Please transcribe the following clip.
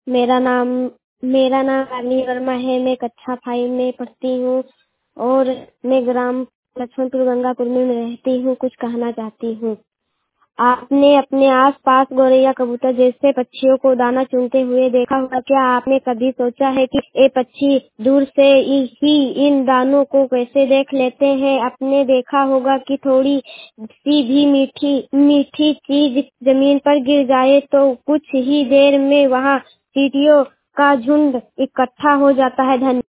मेरा नाम मेरा नाम रानी वर्मा है। मैं कक्षा 5 में पढ़ती हूँ और मैं ग्राम लक्ष्मणपुर गंगापुर में रहती हूँ। कुछ कहना चाहती हूँ। आपने अपने आसपास गौरैया, कबूतर जैसे पक्षियों को दाना चुनते हुए देखा होगा। क्या आपने कभी सोचा है कि ये पक्षी दूर से ही इन दानों को कैसे देख लेते हैं? आपने देखा होगा कि थोड़ी सी भी मीठी मीठी चीज जमीन पर गिर जाए तो कुछ ही देर में वहाँ चींटियों का झुंड इकट्ठा हो जाता है। धन्यवाद।